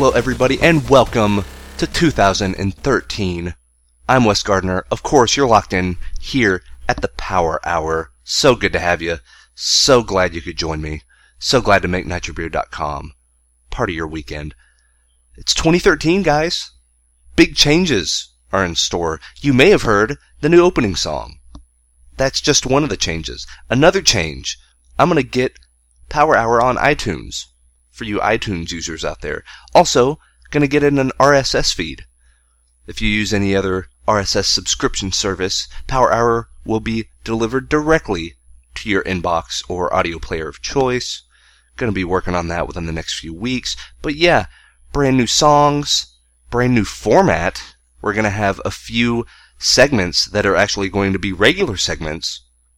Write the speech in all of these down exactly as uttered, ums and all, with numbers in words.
Hello everybody and welcome to two thousand thirteen. I'm Wes Gardner. Of course, you're locked in here at the Power Hour. So good to have you. So glad you could join me. So glad to make nitro beard dot com part of your weekend. It's twenty thirteen, guys. Big changes are in store. You may have heard the new opening song. That's just one of the changes. Another change, I'm going to get Power Hour on iTunes for you iTunes users out there. Also, going to get in an R S S feed. If you use any other R S S subscription service, Power Hour will be delivered directly to your inbox or audio player of choice. Going to be working on that within the next few weeks. But yeah, brand new songs, brand new format. We're going to have a few segments that are actually going to be regular segments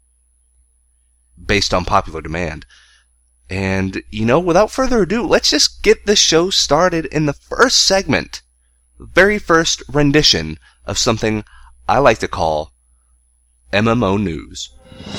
based on popular demand. And, you know, without further ado, let's just get the show started in the first segment, very first rendition of something I like to call M M O News.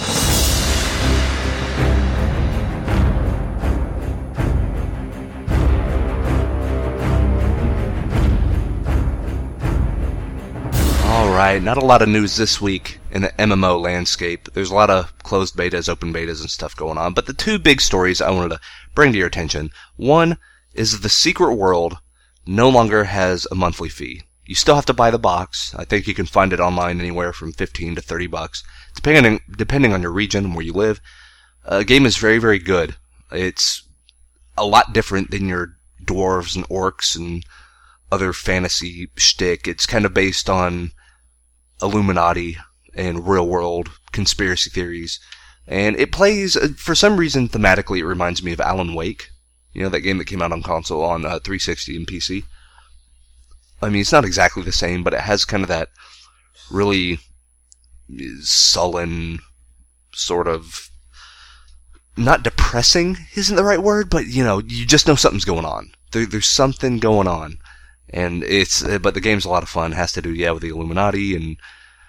Alright, not a lot of news this week in the M M O landscape. There's a lot of closed betas, open betas, and stuff going on. But the two big stories I wanted to bring to your attention. One is the Secret World no longer has a monthly fee. You still have to buy the box. I think you can find it online anywhere from fifteen to thirty bucks, depending on, depending on your region and where you live. The uh, game is very, very good. It's a lot different than your dwarves and orcs and other fantasy shtick. It's kind of based on Illuminati and real-world conspiracy theories. And it plays, for some reason, thematically, it reminds me of Alan Wake. You know, that game that came out on console on uh, three sixty and P C. I mean, it's not exactly the same, but it has kind of that really sullen, sort of, not depressing isn't the right word, but, you know, you just know something's going on. There, there's something going on. And it's, but the game's a lot of fun. It has to do, yeah, with the Illuminati and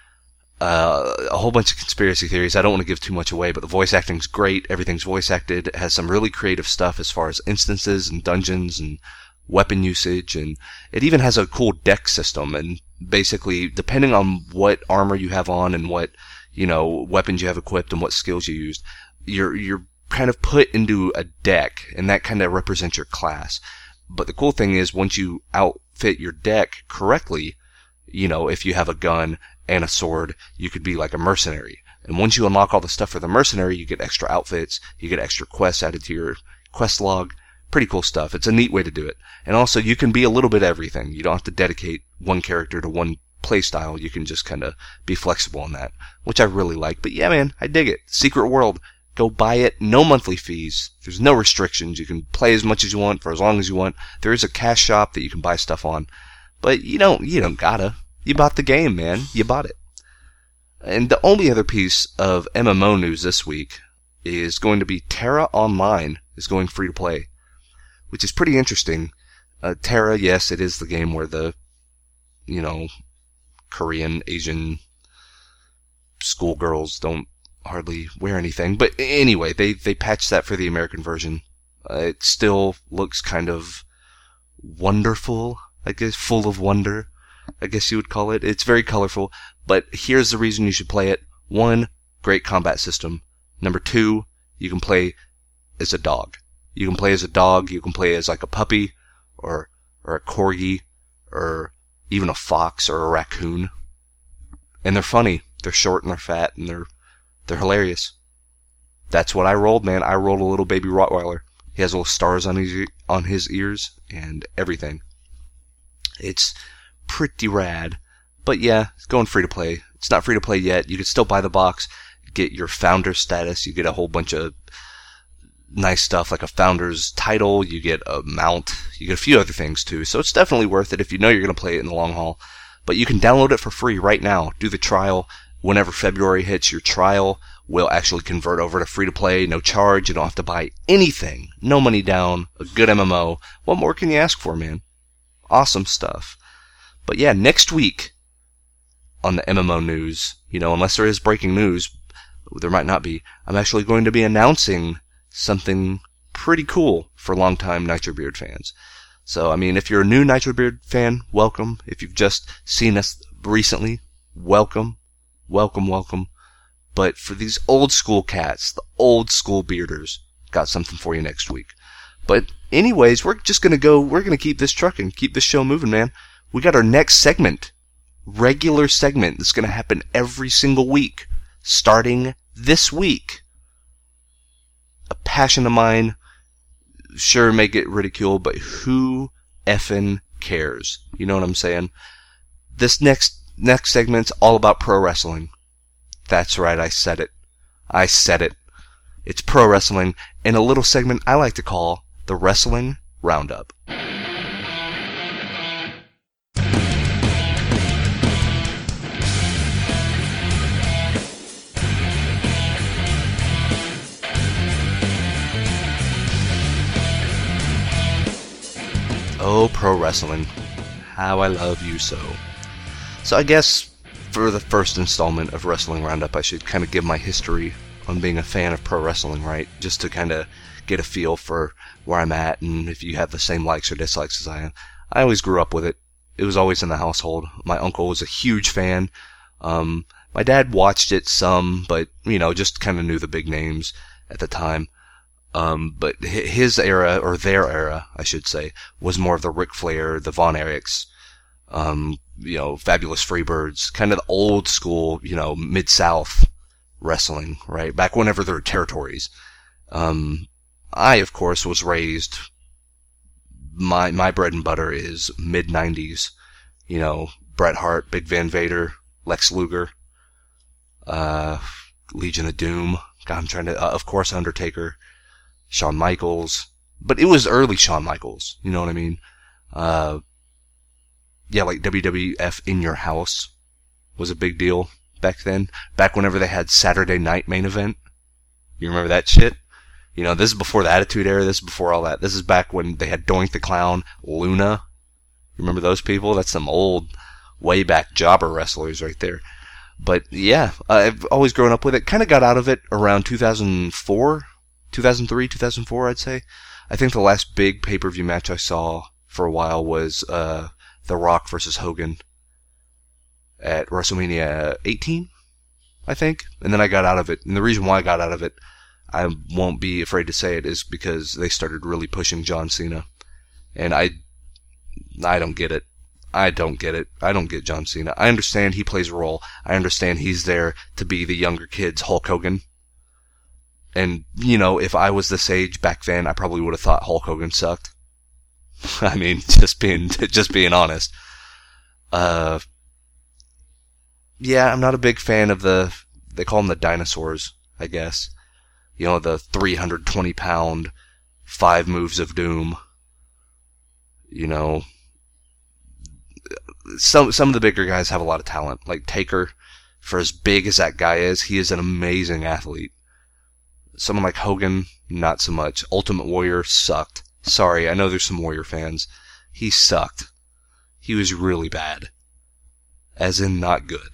uh, a whole bunch of conspiracy theories. I don't want to give too much away, but the voice acting's great. Everything's voice acted. It has some really creative stuff as far as instances and dungeons and weapon usage, and it even has a cool deck system. And basically, depending on what armor you have on and what, you know, weapons you have equipped and what skills you used, you're you're kind of put into a deck, and that kind of represents your class. But the cool thing is, once you outfit your deck correctly, you know, if you have a gun and a sword, you could be like a mercenary. And once you unlock all the stuff for the mercenary, you get extra outfits, you get extra quests added to your quest log. Pretty cool stuff. It's a neat way to do it. And also, you can be a little bit everything. You don't have to dedicate one character to one playstyle. You can just kind of be flexible on that, which I really like. But yeah, man, I dig it. Secret World. Go buy it. No monthly fees. There's no restrictions. You can play as much as you want for as long as you want. There is a cash shop that you can buy stuff on. But you don't, you don't gotta. You bought the game, man. You bought it. And the only other piece of M M O news this week is going to be Terra Online is going free to play, which is pretty interesting. Uh, Terra, yes, it is the game where the, you know, Korean, Asian schoolgirls don't hardly wear anything. But anyway, they, they patched that for the American version. Uh, it still looks kind of wonderful, I guess, full of wonder, I guess you would call it. It's very colorful, but here's the reason you should play it. One, great combat system. Number two, you can play as a dog. You can play as a dog, you can play as like a puppy, or or a corgi, or even a fox or a raccoon. And they're funny. They're short and they're fat and they're they're hilarious. That's what I rolled, man. I rolled a little baby Rottweiler. He has little stars on his on his ears and everything. It's pretty rad. But yeah, it's going free to play. It's not free to play yet. You can still buy the box, get your founder status. You get a whole bunch of nice stuff like a founder's title. You get a mount. You get a few other things too. So it's definitely worth it if you know you're going to play it in the long haul. But you can download it for free right now. Do the trial. Whenever February hits, your trial will actually convert over to free to play. No charge. You don't have to buy anything. No money down. A good M M O. What more can you ask for, man? Awesome stuff. But yeah, next week on the M M O news, you know, unless there is breaking news, there might not be, I'm actually going to be announcing something pretty cool for longtime Nitro Beard fans. So, I mean, if you're a new Nitro Beard fan, welcome. If you've just seen us recently, welcome. Welcome, welcome. But for these old school cats, the old school bearders, got something for you next week. But anyways, we're just going to go, we're going to keep this trucking, keep this show moving, man. We got our next segment, regular segment that's going to happen every single week, starting this week. A passion of mine, sure, may get ridiculed, but who effing cares? You know what I'm saying? This next, next segment's all about pro wrestling. That's right, I said it. I said it. It's pro wrestling, and a little segment I like to call the Wrestling Roundup. Oh, pro wrestling. How I love you so. So I guess for the first installment of Wrestling Roundup, I should kind of give my history on being a fan of pro wrestling, right? Just to kind of get a feel for where I'm at and if you have the same likes or dislikes as I am. I always grew up with it. It was always in the household. My uncle was a huge fan. Um, my dad watched it some, but, you know, just kind of knew the big names at the time. Um, but his era, or their era, I should say, was more of the Ric Flair, the Von Erichs, um, you know, Fabulous Freebirds, kind of the old school, you know, Mid-South wrestling, right? Back whenever there were territories. Um, I, of course, was raised, my, my bread and butter is mid nineties, you know, Bret Hart, Big Van Vader, Lex Luger, uh, Legion of Doom, God, I'm trying to, uh, of course, Undertaker, Shawn Michaels, but it was early Shawn Michaels, you know what I mean? Uh, yeah, like W W F In Your House was a big deal back then. Back whenever they had Saturday Night Main Event. You remember that shit? You know, this is before the Attitude Era, this is before all that. This is back when they had Doink the Clown, Luna. You remember those people? That's some old, way back jobber wrestlers right there. But yeah, I've always grown up with it. Kind of got out of it around two thousand four, two thousand three, two thousand four, I'd say. I think the last big pay-per-view match I saw for a while was uh, The Rock versus Hogan at WrestleMania eighteen, I think. And then I got out of it. And the reason why I got out of it, I won't be afraid to say it, is because they started really pushing John Cena. And I, I don't get it. I don't get it. I don't get John Cena. I understand he plays a role. I understand he's there to be the younger kid's Hulk Hogan. And, you know, if I was this age back then, I probably would have thought Hulk Hogan sucked. I mean, just being, just being honest. Uh, yeah, I'm not a big fan of the, they call them the dinosaurs, I guess. You know, the three hundred twenty pound, five moves of doom. You know, some, some of the bigger guys have a lot of talent. Like Taker, for as big as that guy is, he is an amazing athlete. Someone like Hogan, not so much. Ultimate Warrior sucked. Sorry, I know there's some Warrior fans. He sucked. He was really bad. As in, not good.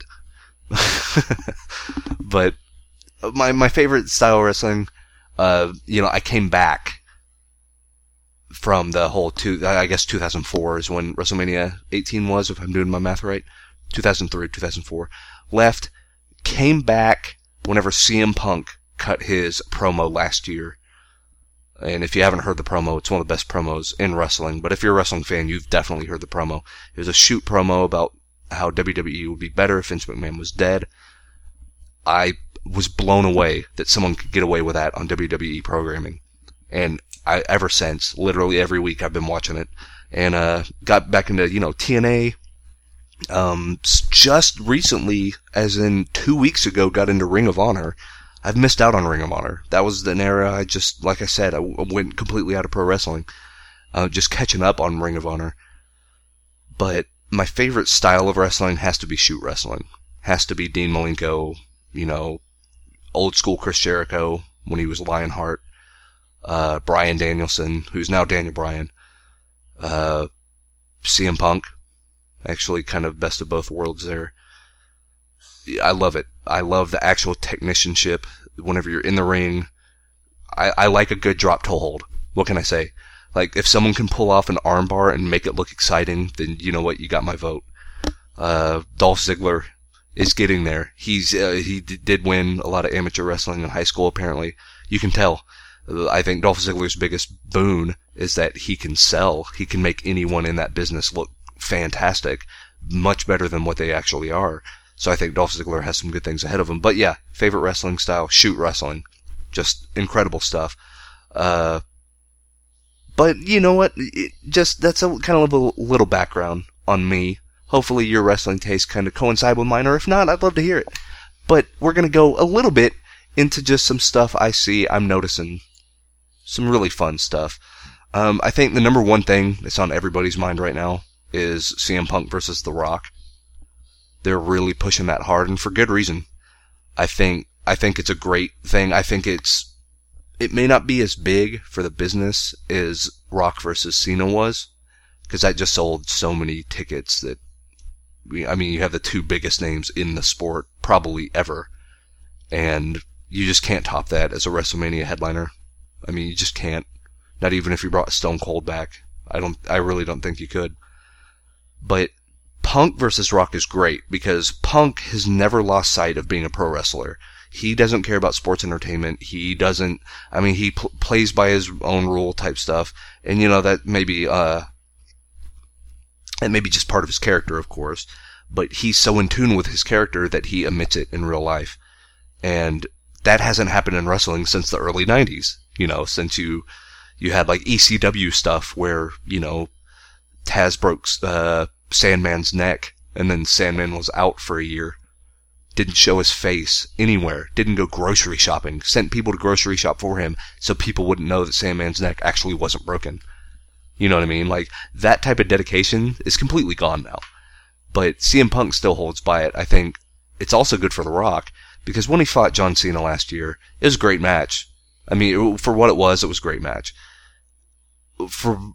But my my favorite style of wrestling, uh, you know, I came back from the whole two. I guess two thousand four is when WrestleMania eighteen was, if I'm doing my math right. two thousand three, two thousand four. Left, came back whenever C M Punk cut his promo last year. And if you haven't heard the promo, it's one of the best promos in wrestling. But if you're a wrestling fan, you've definitely heard the promo. It was a shoot promo about how W W E would be better if Vince McMahon was dead. I was blown away that someone could get away with that on W W E programming. And I, ever since, literally every week I've been watching it. And, uh, got back into, you know, T N A. Um, just recently, as in two weeks ago, got into Ring of Honor. I've missed out on Ring of Honor. That was an era I just, like I said, I went completely out of pro wrestling. Uh, just catching up on Ring of Honor. But my favorite style of wrestling has to be shoot wrestling. Has to be Dean Malenko, you know, old school Chris Jericho when he was Lionheart. Uh, Bryan Danielson, who's now Daniel Bryan. Uh, C M Punk. Actually, kind of best of both worlds there. I love it. I love the actual technicianship. Whenever you're in the ring, I, I like a good drop toe hold. What can I say? Like, if someone can pull off an armbar and make it look exciting, then you know what? You got my vote. Uh, Dolph Ziggler is getting there. He's uh, he d- did win a lot of amateur wrestling in high school, apparently. You can tell. Uh, I think Dolph Ziggler's biggest boon is that he can sell. He can make anyone in that business look fantastic, much better than what they actually are. So I think Dolph Ziggler has some good things ahead of him. But yeah, favorite wrestling style, shoot wrestling. Just incredible stuff. Uh, but you know what? It just that's a kind of a little background on me. Hopefully your wrestling tastes kind of coincide with mine, or if not, I'd love to hear it. But we're going to go a little bit into just some stuff I see, I'm noticing. Some really fun stuff. Um, I think the number one thing that's on everybody's mind right now is C M Punk versus The Rock. They're really pushing that hard, and for good reason. I think I think it's a great thing. I think it's it may not be as big for the business as Rock versus Cena was, because that just sold so many tickets that we, I mean, you have the two biggest names in the sport probably ever, and you just can't top that as a WrestleMania headliner. I mean, you just can't. Not even if you brought Stone Cold back. I don't. I really don't think you could. But Punk versus Rock is great because Punk has never lost sight of being a pro wrestler. He doesn't care about sports entertainment. He doesn't. I mean, he pl- plays by his own rule type stuff, and you know that maybe uh, that may be just part of his character, of course. But he's so in tune with his character that he emits it in real life, and that hasn't happened in wrestling since the early nineties. You know, since you you had like E C W stuff where you know Taz broke uh, Sandman's neck, and then Sandman was out for a year. Didn't show his face anywhere. Didn't go grocery shopping. Sent people to grocery shop for him so people wouldn't know that Sandman's neck actually wasn't broken. You know what I mean? Like, that type of dedication is completely gone now. But C M Punk still holds by it. I think it's also good for The Rock, because when he fought John Cena last year, it was a great match. I mean, for what it was, it was a great match. For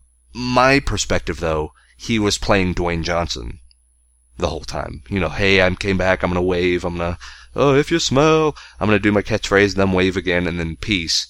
my perspective, though, he was playing Dwayne Johnson the whole time. You know, hey, I came back, I'm going to wave, I'm going to, oh, if you smell, I'm going to do my catchphrase, then wave again, and then peace.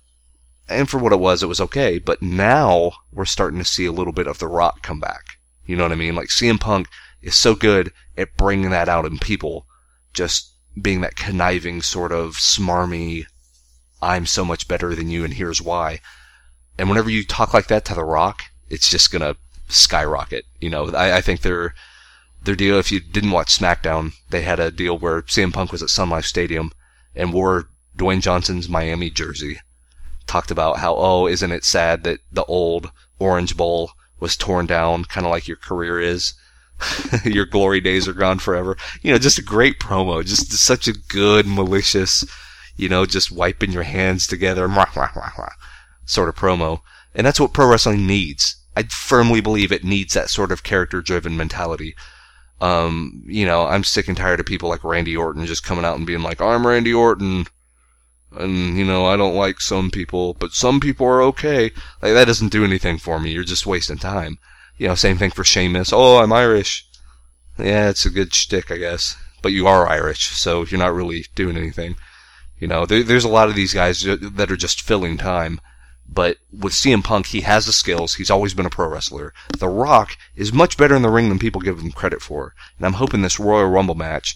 And for what it was, it was okay. But now, we're starting to see a little bit of The Rock come back. You know what I mean? Like, C M Punk is so good at bringing that out in people. Just being that conniving, sort of smarmy, I'm so much better than you, and here's why. And whenever you talk like that to The Rock, it's just going to skyrocket. You know, I, I think they're... Their deal, if you didn't watch SmackDown, they had a deal where C M Punk was at Sun Life Stadium and wore Dwayne Johnson's Miami jersey. Talked about how, oh, isn't it sad that the old Orange Bowl was torn down, kind of like your career is. Your glory days are gone forever. You know, just a great promo. Just such a good, malicious, you know, just wiping your hands together, sort of promo. And that's what pro wrestling needs. I firmly believe it needs that sort of character-driven mentality. Um, you know, I'm sick and tired of people like Randy Orton just coming out and being like, I'm Randy Orton, and, you know, I don't like some people, but some people are okay. Like, that doesn't do anything for me. You're just wasting time. You know, same thing for Sheamus. Oh, I'm Irish. Yeah, it's a good shtick, I guess. But you are Irish, so you're not really doing anything. You know, there, there's a lot of these guys that are just filling time. But with C M Punk, he has the skills. He's always been a pro wrestler. The Rock is much better in the ring than people give him credit for. And I'm hoping this Royal Rumble match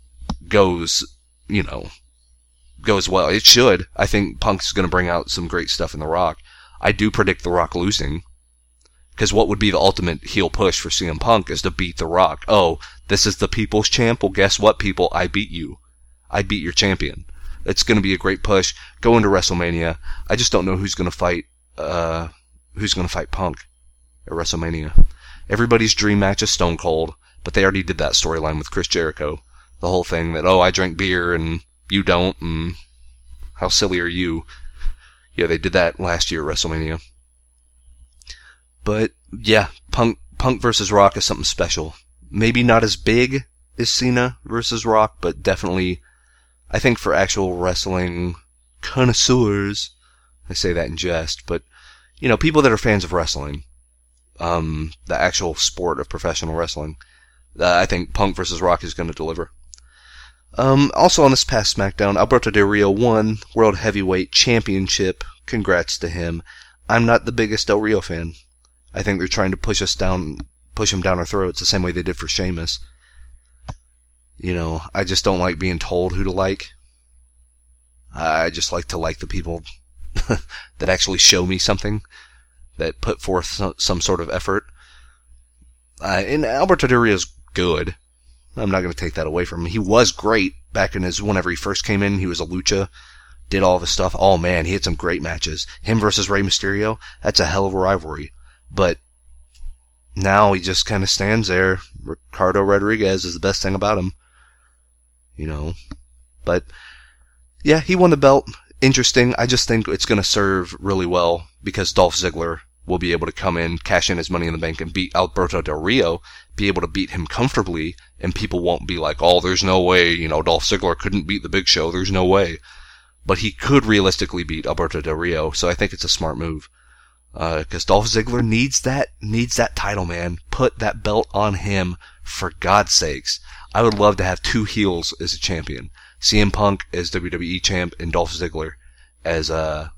goes, you know, goes well. It should. I think Punk's going to bring out some great stuff in The Rock. I do predict The Rock losing. Because what would be the ultimate heel push for C M Punk is to beat The Rock. Oh, this is the people's champ? Well, guess what, people? I beat you. I beat your champion. It's going to be a great push. Go into WrestleMania. I just don't know who's going to fight, uh, who's going to fight Punk at WrestleMania. Everybody's dream match is Stone Cold, but they already did that storyline with Chris Jericho. The whole thing that, oh, I drink beer and you don't, and how silly are you? Yeah, they did that last year at WrestleMania. But, yeah, Punk, Punk versus Rock is something special. Maybe not as big as Cena versus Rock, but definitely, I think for actual wrestling connoisseurs, I say that in jest, but, you know, people that are fans of wrestling, um, the actual sport of professional wrestling, uh, I think Punk versus Rock is going to deliver. Um, also on this past SmackDown, Alberto Del Rio won World Heavyweight Championship. Congrats to him. I'm not the biggest Del Rio fan. I think they're trying to push us down, push him down our throats the same way they did for Sheamus. You know, I just don't like being told who to like. I just like to like the people that actually show me something, that put forth some, some sort of effort. Uh, and Alberto Del Rio's good. I'm not going to take that away from him. He was great back in his, whenever he first came in. He was a lucha, did all the stuff. Oh man, he had some great matches. Him versus Rey Mysterio, that's a hell of a rivalry. But now he just kind of stands there. Ricardo Rodriguez is the best thing about him. You know. But, yeah, he won the belt. Interesting. I just think it's going to serve really well because Dolph Ziggler will be able to come in, cash in his Money in the Bank, and beat Alberto Del Rio, be able to beat him comfortably, and people won't be like, oh, there's no way, you know, Dolph Ziggler couldn't beat the Big Show, there's no way. But he could realistically beat Alberto Del Rio, so I think it's a smart move. Because uh, Dolph Ziggler needs that, needs that title, man. Put that belt on him, for God's sakes. I would love to have two heels as a champion. C M Punk as W W E champ, and Dolph Ziggler as a,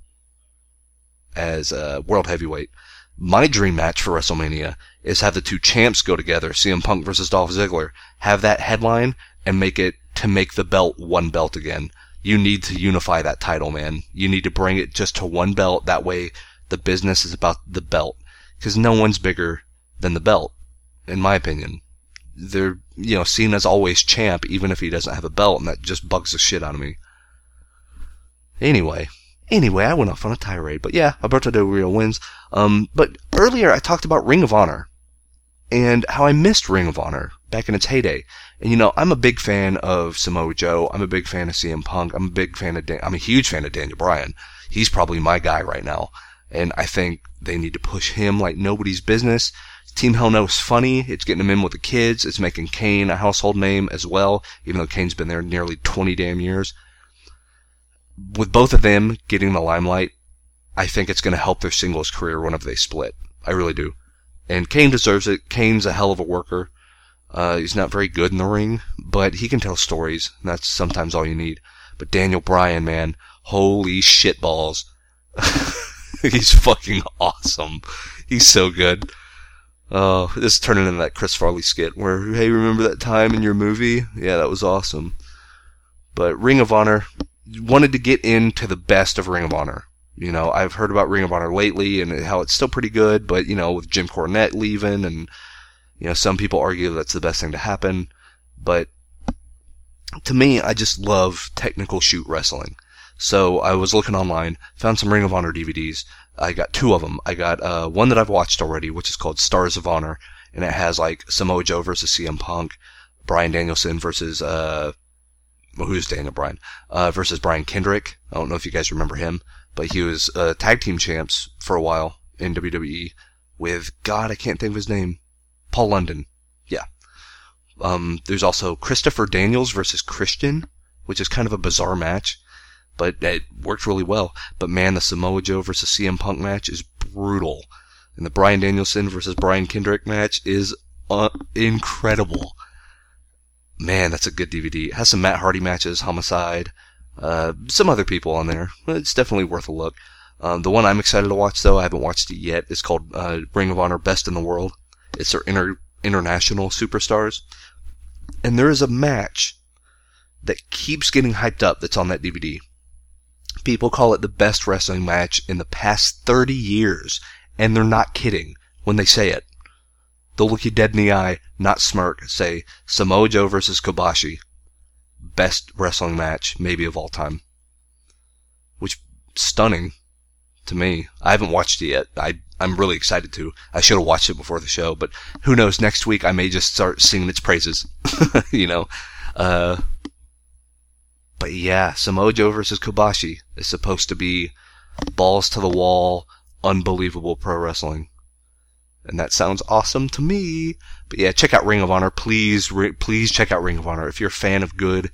as a World Heavyweight. My dream match for WrestleMania is have the two champs go together, C M Punk versus Dolph Ziggler, have that headline, and make it to make the belt one belt again. You need to unify that title, man. You need to bring it just to one belt. That way, the business is about the belt. Because no one's bigger than the belt, in my opinion. They're, you know, Cena's always champ, even if he doesn't have a belt, and that just bugs the shit out of me. Anyway. Anyway, I went off on a tirade, but yeah, Alberto Del Rio wins. Um, but earlier I talked about Ring of Honor, and how I missed Ring of Honor back in its heyday. And you know, I'm a big fan of Samoa Joe, I'm a big fan of C M Punk, I'm a big fan of Dan- I'm a huge fan of Daniel Bryan. He's probably my guy right now, and I think they need to push him like nobody's business. Team Hell No is funny, it's getting him in with the kids, it's making Kane a household name as well, even though Kane's been there nearly twenty damn years. With both of them getting the limelight, I think it's going to help their singles career whenever they split. I really do. And Kane deserves it. Kane's a hell of a worker. Uh, he's not very good in the ring, but he can tell stories. And that's sometimes all you need. But Daniel Bryan, man, holy shitballs. He's fucking awesome. He's so good. Oh, this is turning into that Chris Farley skit where, hey, remember that time in your movie? Yeah, that was awesome. But Ring of Honor, wanted to get into the best of Ring of Honor. You know, I've heard about Ring of Honor lately and how it's still pretty good, but, you know, with Jim Cornette leaving and, you know, some people argue that's the best thing to happen. But to me, I just love technical shoot wrestling. So I was looking online, found some Ring of Honor D V Ds. I got two of them. I got uh, one that I've watched already, which is called Stars of Honor, and it has like Samoa Joe versus C M Punk, Bryan Danielson versus uh, well, who's Daniel Bryan uh, versus Brian Kendrick. I don't know if you guys remember him, but he was uh, tag team champs for a while in W W E with God, I can't think of his name, Paul London. Yeah. Um, there's also Christopher Daniels versus Christian, which is kind of a bizarre match, but it worked really well. But man, the Samoa Joe versus C M Punk match is brutal. And the Bryan Danielson versus Brian Kendrick match is uh, incredible. Man, that's a good D V D. It has some Matt Hardy matches, Homicide, uh, some other people on there. It's definitely worth a look. Um, the one I'm excited to watch, though, I haven't watched it yet, is called uh, Ring of Honor Best in the World. It's their inter- international superstars. And there is a match that keeps getting hyped up that's on that D V D. People call it the best wrestling match in the past thirty years, and they're not kidding when they say it. They'll look you dead in the eye, not smirk, say, Samoa Joe versus Kobashi. Best wrestling match, maybe of all time. Which, stunning to me. I haven't watched it yet. I, I'm really excited to. I should have watched it before the show, but who knows, next week I may just start singing its praises. you know? Uh, but yeah, Samoa Joe versus Kobashi is supposed to be balls to the wall, unbelievable pro wrestling. And that sounds awesome to me. But yeah, check out Ring of Honor. Please, re- please check out Ring of Honor. If you're a fan of good,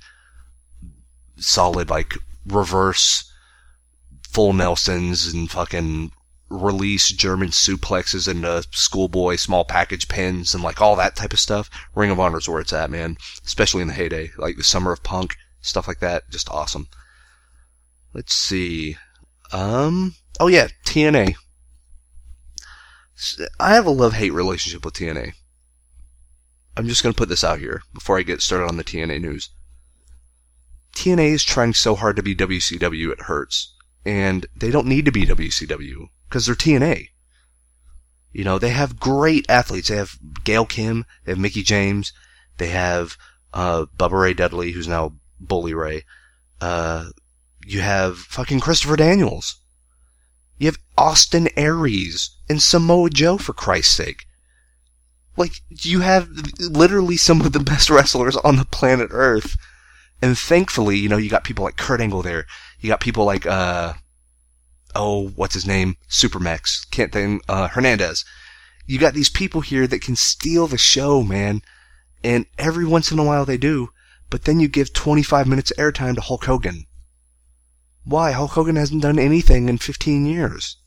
solid, like, reverse, full Nelsons and fucking release German suplexes into schoolboy small package pins and, like, all that type of stuff, Ring of Honor's where it's at, man. Especially in the heyday. Like, the Summer of Punk, stuff like that. Just awesome. Let's see. Um, oh yeah, T N A. I have a love-hate relationship with T N A. I'm just going to put this out here before I get started on the T N A news. T N A is trying so hard to be W C W, it hurts. And they don't need to be W C W, because they're T N A. You know, they have great athletes. They have Gail Kim, they have Mickie James, they have uh, Bubba Ray Dudley, who's now Bully Ray. Uh, you have fucking Christopher Daniels. You have Austin Aries and Samoa Joe, for Christ's sake. Like, you have literally some of the best wrestlers on the planet Earth. And thankfully, you know, you got people like Kurt Angle there. You got people like, uh, oh, what's his name? Supermax. Can't think, uh, Hernandez. You got these people here that can steal the show, man. And every once in a while they do. But then you give twenty-five minutes of airtime to Hulk Hogan. Why? Hulk Hogan hasn't done anything in fifteen years.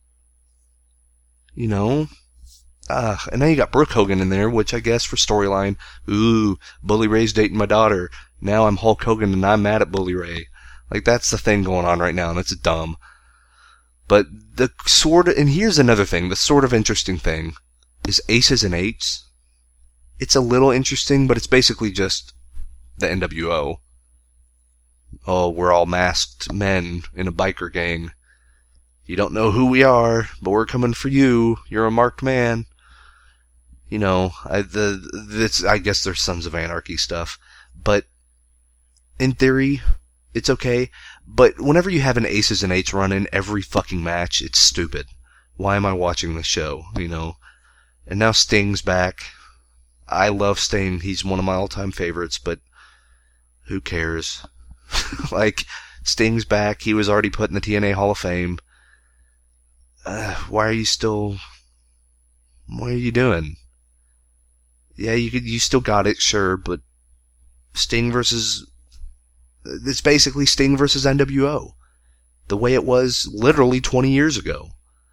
You know? Uh, and now you got Brooke Hogan in there, which I guess for storyline, ooh, Bully Ray's dating my daughter. Now I'm Hulk Hogan and I'm mad at Bully Ray. Like, that's the thing going on right now, and it's dumb. But the sort of, and here's another thing, the sort of interesting thing is Aces and Eights. It's a little interesting, but it's basically just the N W O. Oh, we're all masked men in a biker gang. You don't know who we are, but we're coming for you. You're a marked man. You know, I, the, this, I guess there's Sons of Anarchy stuff, but in theory, it's okay. But whenever you have an Aces and Eights run in every fucking match, it's stupid. Why am I watching the show, you know? And now Sting's back. I love Sting. He's one of my all-time favorites, but who cares? Like, Sting's back. He was already put in the T N A Hall of Fame. Uh, why are you still... What are you doing? Yeah, you could, you still got it, sure, but Sting versus... It's basically Sting versus N W O. The way it was literally twenty years ago.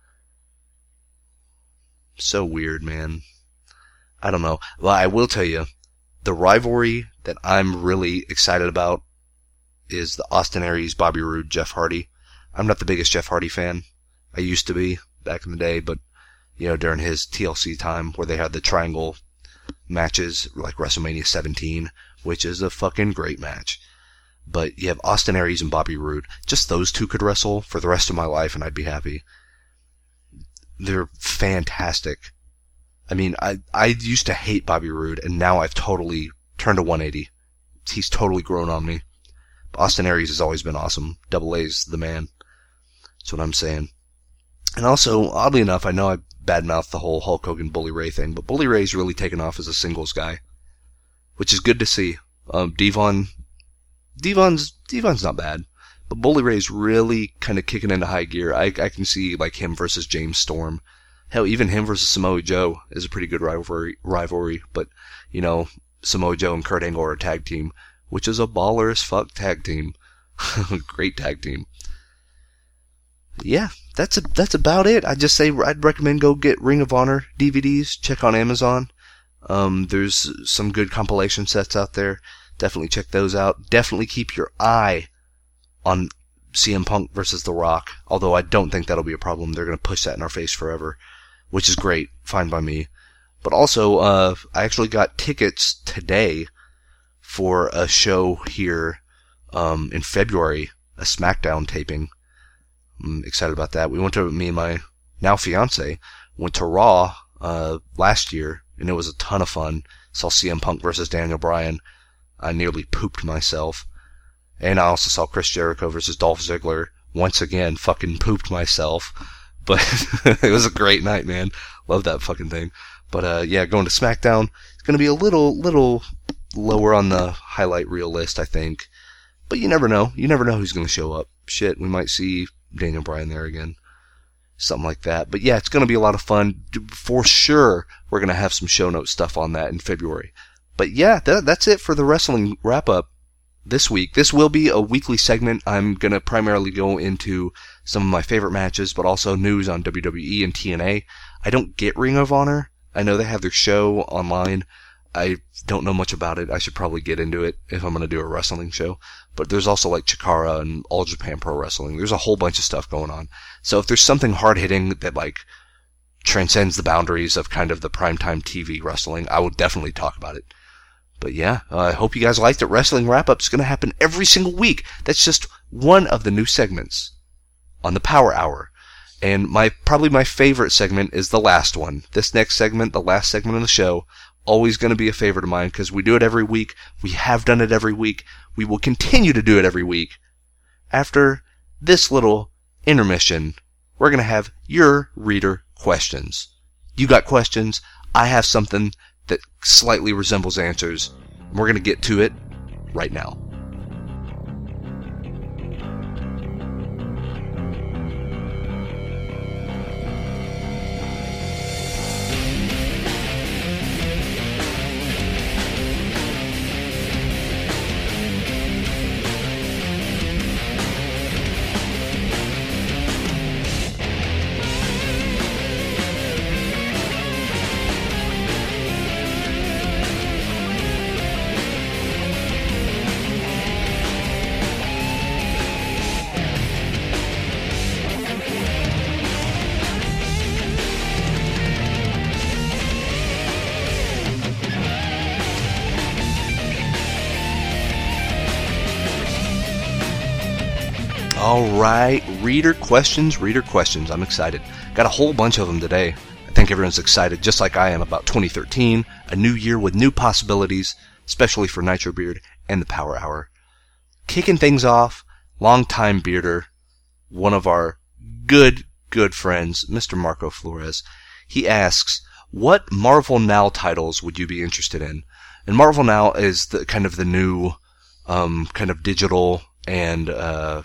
So weird, man. I don't know. Well, I will tell you, the rivalry that I'm really excited about is the Austin Aries, Bobby Roode, Jeff Hardy. I'm not the biggest Jeff Hardy fan. I used to be back in the day, but, you know, during his T L C time where they had the triangle matches, like WrestleMania seventeen, which is a fucking great match. But you have Austin Aries and Bobby Roode. Just those two could wrestle for the rest of my life and I'd be happy. They're fantastic. I mean, I, I used to hate Bobby Roode and now I've totally turned a one eighty. He's totally grown on me. Austin Aries has always been awesome. Double A's the man. That's what I'm saying. And also, oddly enough, I know I badmouthed the whole Hulk Hogan Bully Ray thing, but Bully Ray's really taken off as a singles guy, which is good to see. Um, Devon, Devon's, Devon's not bad, but Bully Ray's really kind of kicking into high gear. I, I can see like him versus James Storm. Hell, even him versus Samoa Joe is a pretty good rivalry, rivalry, but, you know, Samoa Joe and Kurt Angle are a tag team, which is a baller as fuck tag team. Great tag team. Yeah, that's a, that's about it. I just say I'd recommend go get Ring of Honor D V Ds. Check on Amazon. Um, there's some good compilation sets out there. Definitely check those out. Definitely keep your eye on C M Punk versus The Rock. Although I don't think that'll be a problem. They're going to push that in our face forever, which is great. Fine by me. But also, uh, I actually got tickets today for a show here um, in February, a SmackDown taping. I'm excited about that. We went to, me and my now fiance, went to Raw uh, last year, and it was a ton of fun. Saw C M Punk versus Daniel Bryan. I nearly pooped myself. And I also saw Chris Jericho versus Dolph Ziggler. Once again, fucking pooped myself. But it was a great night, man. Love that fucking thing. But uh, yeah, going to SmackDown, it's going to be a little, little lower on the highlight reel list, I think. But you never know. You never know who's going to show up. Shit, we might see Daniel Bryan there again. Something like that. But yeah, it's going to be a lot of fun. For sure, we're going to have some show note stuff on that in February. But yeah, that, that's it for the wrestling wrap-up this week. This will be a weekly segment. I'm going to primarily go into some of my favorite matches, but also news on W W E and T N A. I don't get Ring of Honor. I know they have their show online. I don't know much about it. I should probably get into it if I'm going to do a wrestling show. But there's also like Chikara and All Japan Pro Wrestling. There's a whole bunch of stuff going on. So if there's something hard-hitting that like transcends the boundaries of kind of the primetime T V wrestling, I will definitely talk about it. But yeah, uh, I hope you guys liked it. Wrestling Wrap-Up is going to happen every single week. That's just one of the new segments on the Power Hour. And my probably my favorite segment is the last one. This next segment, the last segment of the show, always going to be a favorite of mine because we do it every week. We have done it every week. We will continue to do it every week. After this little intermission, we're going to have your reader questions. You got questions. I have something that slightly resembles answers. We're going to get to it right now. Alright, reader questions, reader questions. I'm excited. Got a whole bunch of them today. I think everyone's excited, just like I am, about twenty thirteen, a new year with new possibilities, especially for Nitro Beard and the Power Hour. Kicking things off, longtime bearder, one of our good, good friends, Mister Marco Flores. He asks, what Marvel Now titles would you be interested in? And Marvel Now is the kind of the new, um, kind of digital and, uh,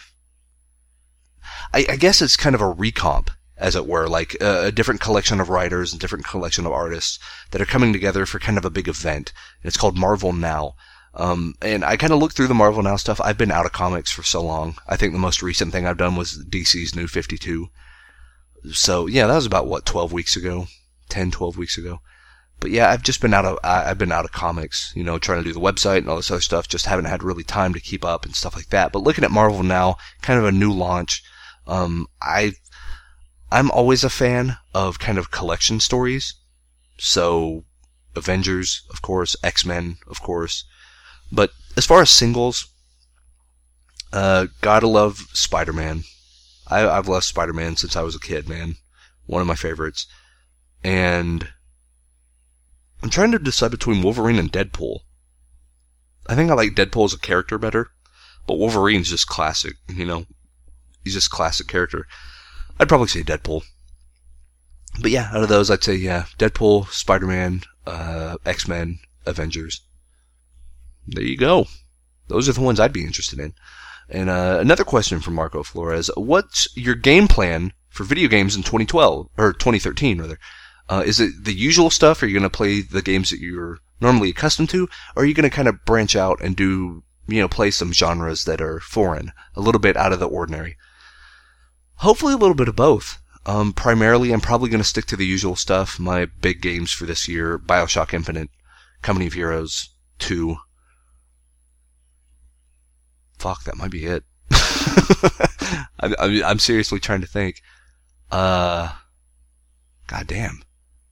I, I guess it's kind of a recomp, as it were, like a, a different collection of writers and different collection of artists that are coming together for kind of a big event. And it's called Marvel Now. Um, and I kind of looked through the Marvel Now stuff. I've been out of comics for so long. I think the most recent thing I've done was D C's New fifty-two. So yeah, that was about what, twelve weeks ago, ten, twelve weeks ago. But yeah, I've just been out of, I've been out of comics, you know, trying to do the website and all this other stuff. Just haven't had really time to keep up and stuff like that. But looking at Marvel Now, kind of a new launch. Um, I, I'm always a fan of kind of collection stories. So, Avengers, of course, X-Men, of course. But as far as singles, uh, gotta love Spider-Man. I, I've loved Spider-Man since I was a kid, man. One of my favorites. And I'm trying to decide between Wolverine and Deadpool. I think I like Deadpool as a character better, but Wolverine's just classic, you know. He's just a classic character. I'd probably say Deadpool. But yeah, out of those, I'd say, yeah, Deadpool, Spider-Man, uh, X-Men, Avengers. There you go. Those are the ones I'd be interested in. And uh, another question from Marco Flores. What's your game plan for video games in twenty twelve, or twenty thirteen, rather? Uh, is it the usual stuff? Are you going to play the games that you're normally accustomed to? Or are you going to kind of branch out and do, you know, play some genres that are foreign, a little bit out of the ordinary? Hopefully a little bit of both. Um, primarily, I'm probably going to stick to the usual stuff. My big games for this year, BioShock Infinite, Company of Heroes two. Fuck, that might be it. I'm, I'm, I'm seriously trying to think. Uh, goddamn.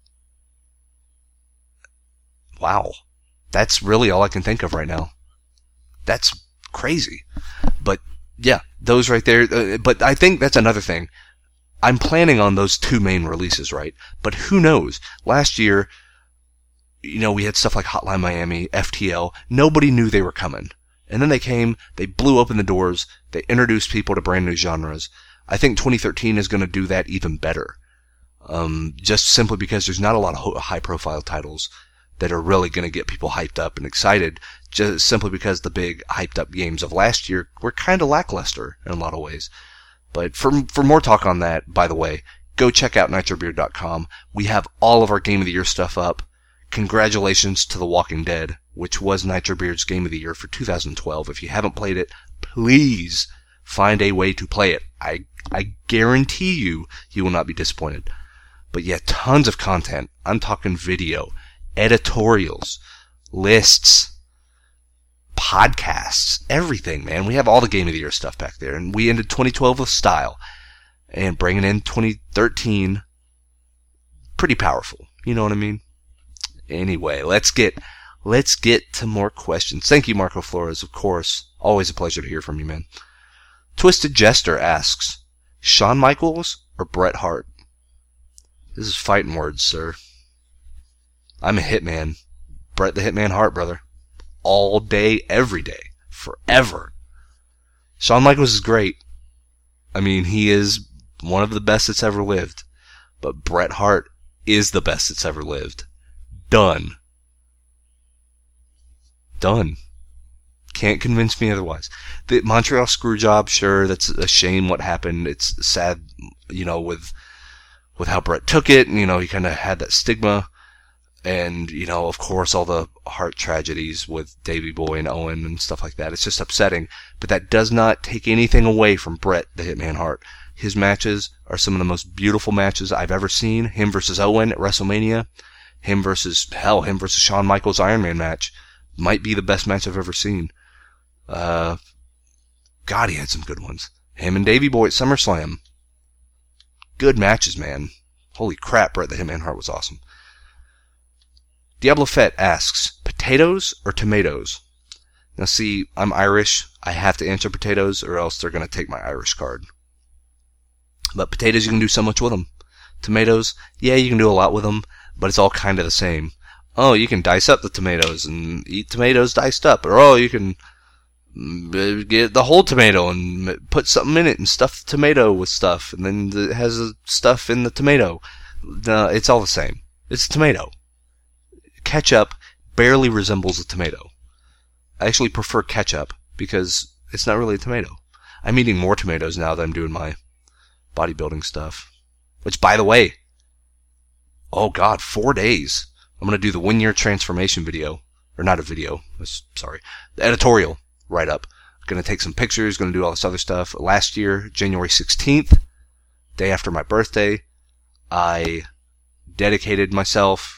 Wow. That's really all I can think of right now. That's crazy. But, yeah, those right there. Uh, but I think that's another thing. I'm planning on those two main releases, right? But who knows? Last year, you know, we had stuff like Hotline Miami, F T L. Nobody knew they were coming. And then they came, they blew open the doors, they introduced people to brand new genres. I think twenty thirteen is going to do that even better. Um, just simply because there's not a lot of high-profile titles that are really going to get people hyped up and excited, just simply because the big hyped-up games of last year were kind of lackluster in a lot of ways. But for for more talk on that, by the way, go check out nitro beard dot com. We have all of our Game of the Year stuff up. Congratulations to The Walking Dead, which was Nitro Beard's Game of the Year for two thousand twelve. If you haven't played it, please find a way to play it. I I guarantee you, you will not be disappointed. But yeah, tons of content. I'm talking video, editorials, lists, podcasts, everything, man. We have all the Game of the Year stuff back there. And we ended twenty twelve with style. And bringing in twenty thirteen, pretty powerful. You know what I mean? Anyway, let's get let's get to more questions. Thank you, Marco Flores, of course. Always a pleasure to hear from you, man. Twisted Jester asks, Shawn Michaels or Bret Hart? This is fighting words, sir. I'm a hitman. Bret the Hitman Hart, brother. All day, every day. Forever. Shawn Michaels is great. I mean, he is one of the best that's ever lived. But Bret Hart is the best that's ever lived. Done. Done. Can't convince me otherwise. The Montreal Screwjob, sure, that's a shame what happened. It's sad, you know, with with how Bret took it, and, you know, he kind of had that stigma. And, you know, of course, all the heart tragedies with Davey Boy and Owen and stuff like that. It's just upsetting. But that does not take anything away from Bret the Hitman Hart. His matches are some of the most beautiful matches I've ever seen. Him versus Owen at WrestleMania. Him versus, hell, him versus Shawn Michaels Iron Man match. Might be the best match I've ever seen. Uh, God, he had some good ones. Him and Davey Boy at SummerSlam. Good matches, man. Holy crap, Bret the Hitman Hart was awesome. Diablo Fett asks, potatoes or tomatoes? Now see, I'm Irish. I have to answer potatoes or else they're going to take my Irish card. But potatoes, you can do so much with them. Tomatoes, yeah, you can do a lot with them, but it's all kind of the same. Oh, you can dice up the tomatoes and eat tomatoes diced up. Or, oh, you can get the whole tomato and put something in it and stuff the tomato with stuff. And then it has stuff in the tomato. No, it's all the same. It's a tomato. Ketchup barely resembles a tomato. I actually prefer ketchup because it's not really a tomato. I'm eating more tomatoes now that I'm doing my bodybuilding stuff. Which, by the way, oh god, four days. I'm going to do the one-year transformation video. Or not a video. Sorry. The editorial write-up. Going to take some pictures. Going to do all this other stuff. Last year, January sixteenth, day after my birthday, I dedicated myself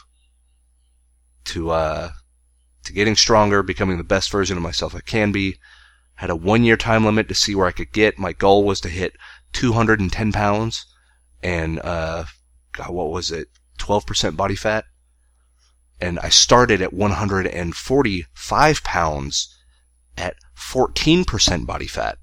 to uh, to getting stronger, becoming the best version of myself I can be. Had a one-year time limit to see where I could get. My goal was to hit two hundred ten pounds and, uh, God, what was it? twelve percent body fat. And I started at one hundred forty-five pounds at fourteen percent body fat.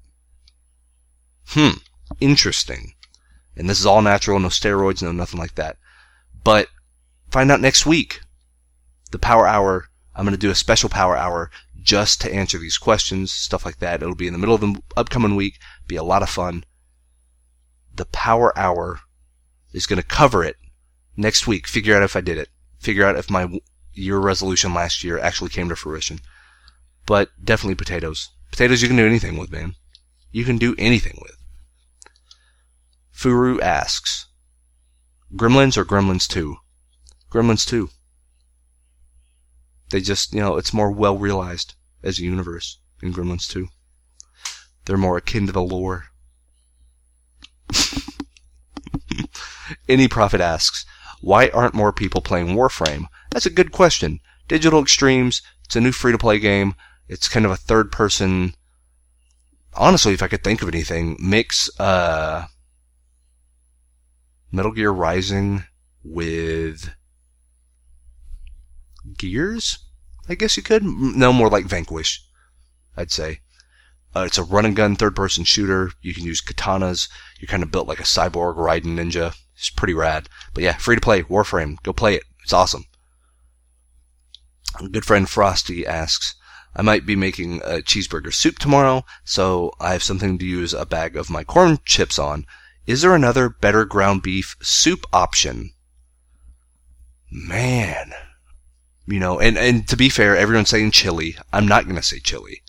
Hmm, interesting. And this is all natural, no steroids, no nothing like that. But find out next week. The Power Hour, I'm going to do a special Power Hour just to answer these questions, stuff like that. It'll be in the middle of the upcoming week. Be a lot of fun. The Power Hour is going to cover it next week. Figure out if I did it. Figure out if my year resolution last year actually came to fruition. But definitely potatoes. Potatoes you can do anything with, man. You can do anything with. Furu asks, Gremlins or Gremlins two? Gremlins two. They just, you know, it's more well realized as a universe in Gremlins two. They're more akin to the lore. Any Prophet asks, why aren't more people playing Warframe? That's a good question. Digital Extremes, it's a new free-to-play game. It's kind of a third-person... Honestly, if I could think of anything, mix uh, Metal Gear Rising with Gears? I guess you could. No, more like Vanquish, I'd say. Uh, it's a run-and-gun third-person shooter. You can use katanas. You're kind of built like a cyborg Raiden ninja. It's pretty rad. But yeah, free-to-play, Warframe. Go play it. It's awesome. A good friend Frosty asks, I might be making a cheeseburger soup tomorrow, so I have something to use a bag of my corn chips on. Is there another better ground beef soup option? Man. You know, and, and to be fair, everyone's saying chili. I'm not going to say chili.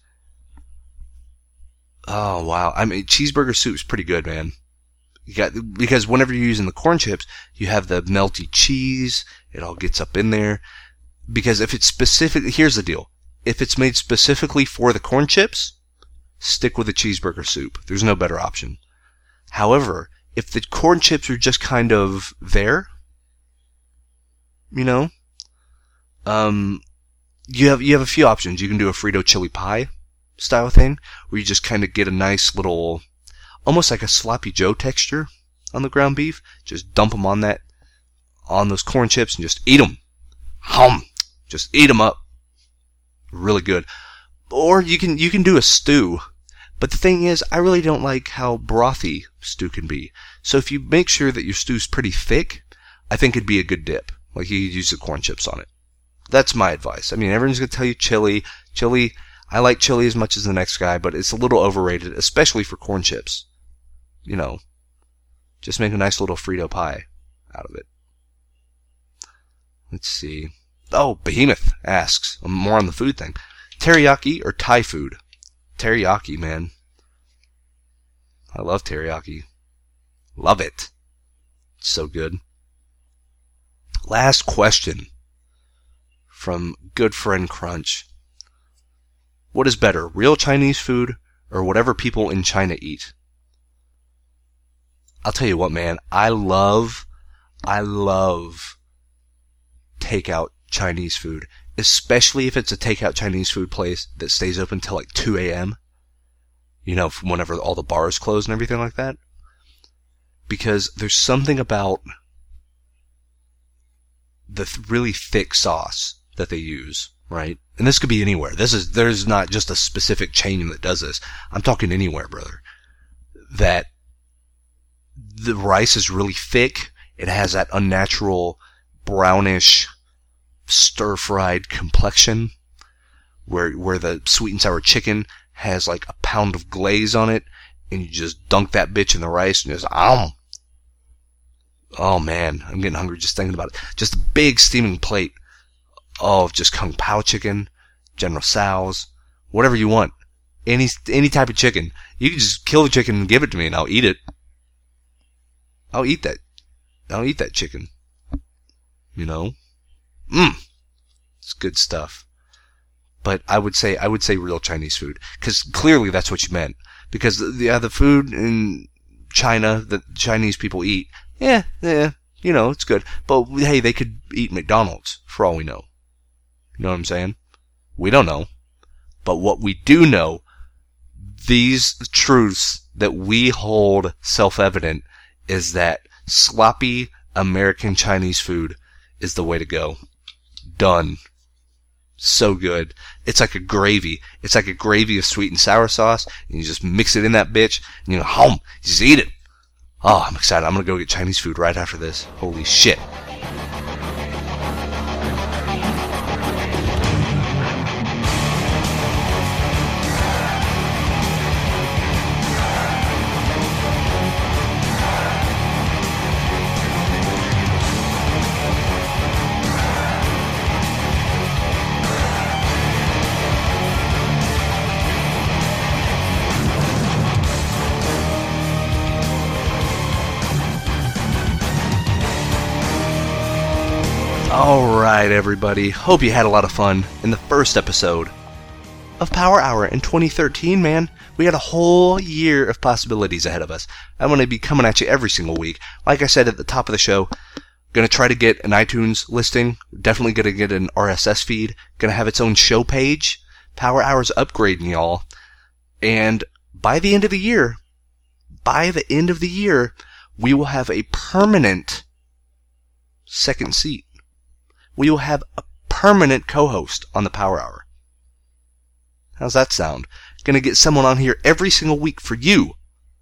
Oh, wow. I mean, cheeseburger soup is pretty good, man. You got, because whenever you're using the corn chips, you have the melty cheese. It all gets up in there. Because if it's specific, here's the deal. If it's made specifically for the corn chips, stick with the cheeseburger soup. There's no better option. However, if the corn chips are just kind of there, you know, um, you have you have a few options. You can do a Frito chili pie style thing, where you just kind of get a nice little, almost like a sloppy Joe texture on the ground beef. Just dump them on that on those corn chips and just eat them. Hum. Just eat them up. Really good. Or you can you can do a stew. But the thing is, I really don't like how brothy stew can be. So if you make sure that your stew's pretty thick, I think it'd be a good dip. Like you could use the corn chips on it. That's my advice. I mean, everyone's going to tell you chili. Chili, I like chili as much as the next guy, but it's a little overrated, especially for corn chips. You know, just make a nice little Frito pie out of it. Let's see. Oh, Behemoth asks, more on the food thing. Teriyaki or Thai food? Teriyaki, man. I love teriyaki. Love it. It's so good. Last question from good friend Crunch. What is better, real Chinese food or whatever people in China eat? I'll tell you what, man. I love, I love takeout Chinese food. Especially if it's a takeout Chinese food place that stays open till like two a.m. You know, whenever all the bars close and everything like that. Because there's something about the th- really thick sauce that they use, right? And this could be anywhere. This is, there's not just a specific chain that does this. I'm talking anywhere, brother. That the rice is really thick. It has that unnatural brownish stir-fried complexion where where the sweet and sour chicken has like a pound of glaze on it, and you just dunk that bitch in the rice and just um. Oh man, I'm getting hungry just thinking about it. Just a big steaming plate of just Kung Pao chicken, General Tso's, whatever you want. Any any type of chicken. You can just kill the chicken and give it to me and I'll eat it. I'll eat that. I'll eat that chicken. You know? Mmm. It's good stuff. But I would say, I would say real Chinese food. Because clearly that's what you meant. Because the, the, the food in China that Chinese people eat, yeah, yeah, you know, it's good. But hey, they could eat McDonald's for all we know. You know what I'm saying? We don't know. But what we do know, these truths that we hold self-evident, is that sloppy American Chinese food is the way to go. Done. So good. It's like a gravy. It's like a gravy of sweet and sour sauce, and you just mix it in that bitch, and you know, home, just eat it. Oh, I'm excited. I'm gonna go get Chinese food right after this. Holy shit. Alright, everybody. Hope you had a lot of fun in the first episode of Power Hour in twenty thirteen, man. We had a whole year of possibilities ahead of us. I'm going to be coming at you every single week. Like I said at the top of the show, going to try to get an iTunes listing. Definitely going to get an R S S feed. Going to have its own show page. Power Hour's upgrading, y'all. And by the end of the year, by the end of the year, we will have a permanent second seat. We will have a permanent co-host on the Power Hour. How's that sound? Gonna get someone on here every single week for you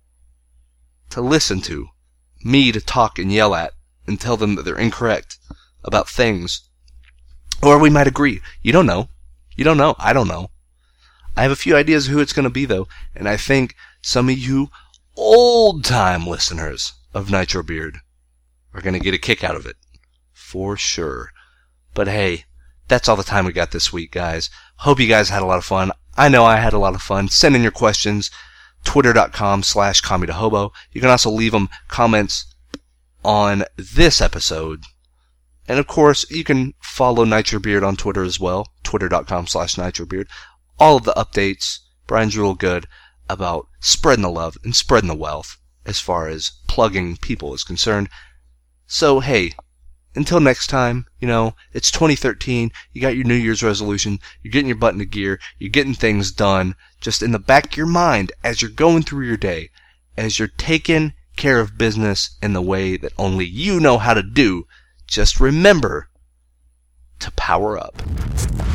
to listen to, me to talk and yell at and tell them that they're incorrect about things. Or we might agree. You don't know. You don't know. I don't know. I have a few ideas of who it's gonna be though, and I think some of you old-time listeners of Nitro Beard are gonna get a kick out of it. For sure. But hey, that's all the time we got this week, guys. Hope you guys had a lot of fun. I know I had a lot of fun. Send in your questions. Twitter.com slash Hobo. You can also leave them comments on this episode. And of course, you can follow NitroBeard on Twitter as well. Twitter.com slash NitroBeard. All of the updates, Brian's real good about spreading the love and spreading the wealth as far as plugging people is concerned. So hey, until next time, you know, it's twenty thirteen, you got your New Year's resolution, you're getting your butt into gear, you're getting things done, just in the back of your mind as you're going through your day, as you're taking care of business in the way that only you know how to do, just remember to power up.